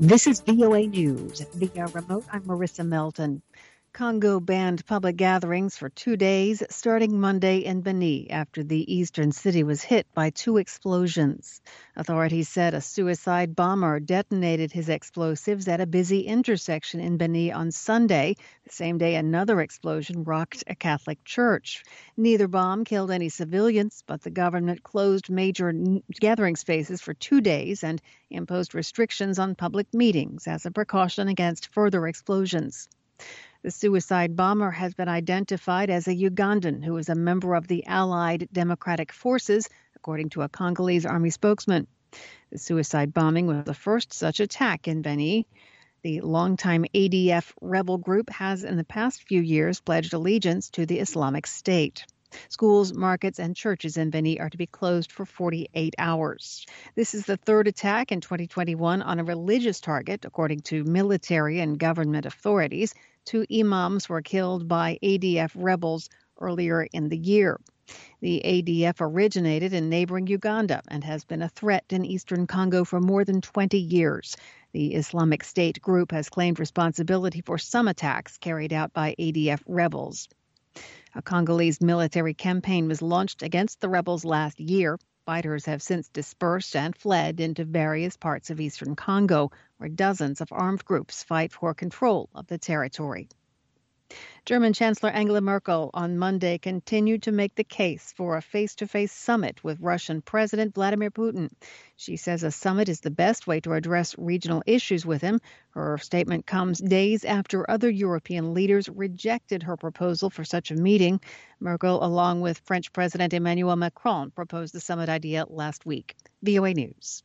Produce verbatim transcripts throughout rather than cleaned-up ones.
This is V O A News. Via remote, I'm Marissa Melton. Congo banned public gatherings for two days, starting Monday in Beni after the eastern city was hit by two explosions. Authorities said a suicide bomber detonated his explosives at a busy intersection in Beni on Sunday. The same day, another explosion rocked a Catholic church. Neither bomb killed any civilians, but the government closed major n- gathering spaces for two days and imposed restrictions on public meetings as a precaution against further explosions. The suicide bomber has been identified as a Ugandan who is a member of the Allied Democratic Forces, according to a Congolese army spokesman. The suicide bombing was the first such attack in Beni. The longtime A D F rebel group has in the past few years pledged allegiance to the Islamic State. Schools, markets, and churches in Beni are to be closed for forty-eight hours. This is the third attack in twenty twenty-one on a religious target, according to military and government authorities. Two imams were killed by A D F rebels earlier in the year. The A D F originated in neighboring Uganda and has been a threat in eastern Congo for more than twenty years. The Islamic State group has claimed responsibility for some attacks carried out by A D F rebels. A Congolese military campaign was launched against the rebels last year. Fighters have since dispersed and fled into various parts of eastern Congo, where dozens of armed groups fight for control of the territory. German Chancellor Angela Merkel on Monday continued to make the case for a face-to-face summit with Russian President Vladimir Putin. She says a summit is the best way to address regional issues with him. Her statement comes days after other European leaders rejected her proposal for such a meeting. Merkel, along with French President Emmanuel Macron, proposed the summit idea last week. V O A News.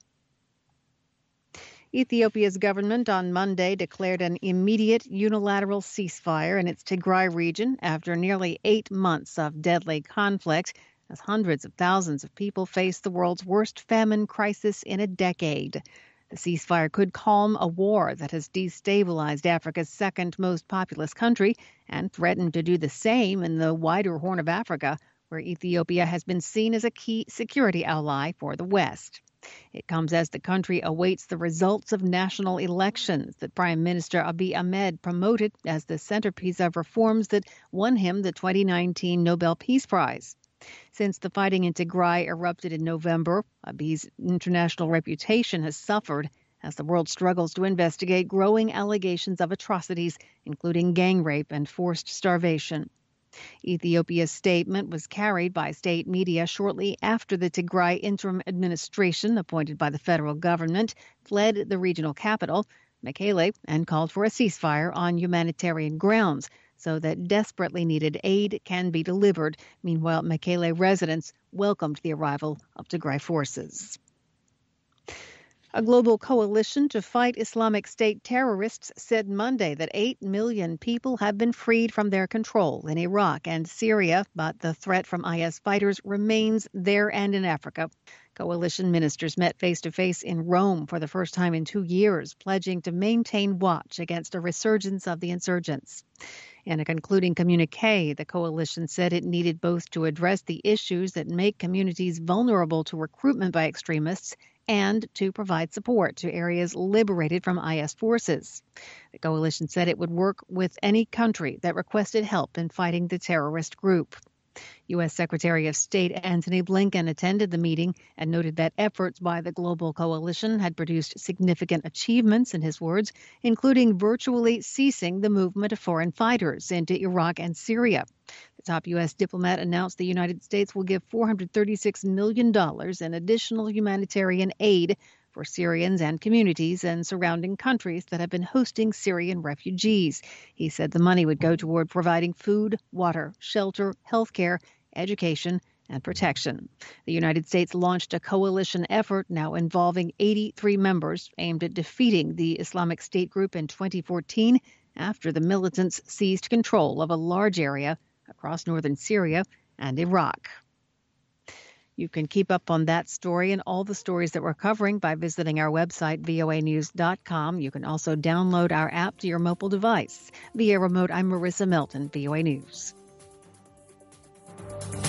Ethiopia's government on Monday declared an immediate unilateral ceasefire in its Tigray region after nearly eight months of deadly conflict, as hundreds of thousands of people face the world's worst famine crisis in a decade. The ceasefire could calm a war that has destabilized Africa's second most populous country and threatened to do the same in the wider Horn of Africa, where Ethiopia has been seen as a key security ally for the West. It comes as the country awaits the results of national elections that Prime Minister Abiy Ahmed promoted as the centerpiece of reforms that won him the twenty nineteen Nobel Peace Prize. Since the fighting in Tigray erupted in November, Abiy's international reputation has suffered as the world struggles to investigate growing allegations of atrocities, including gang rape and forced starvation. Ethiopia's statement was carried by state media shortly after the Tigray interim administration, appointed by the federal government, fled the regional capital, Mekele, and called for a ceasefire on humanitarian grounds so that desperately needed aid can be delivered. Meanwhile, Mekele residents welcomed the arrival of Tigray forces. A global coalition to fight Islamic State terrorists said Monday that eight million people have been freed from their control in Iraq and Syria, but the threat from I S fighters remains there and in Africa. Coalition ministers met face-to-face in Rome for the first time in two years, pledging to maintain watch against a resurgence of the insurgents. In a concluding communique, the coalition said it needed both to address the issues that make communities vulnerable to recruitment by extremists and to provide support to areas liberated from I S forces. The coalition said it would work with any country that requested help in fighting the terrorist group. U S. Secretary of State Antony Blinken attended the meeting and noted that efforts by the global coalition had produced significant achievements, in his words, including virtually ceasing the movement of foreign fighters into Iraq and Syria. The top U S diplomat announced the United States will give four hundred thirty-six million dollars in additional humanitarian aid for Syrians and communities in surrounding countries that have been hosting Syrian refugees. He said the money would go toward providing food, water, shelter, health care, education, and protection. The United States launched a coalition effort now involving eighty-three members aimed at defeating the Islamic State group in twenty fourteen after the militants seized control of a large area across northern Syria and Iraq. You can keep up on that story and all the stories that we're covering by visiting our website, V O A news dot com. You can also download our app to your mobile device. Via remote, I'm Marissa Melton, V O A News.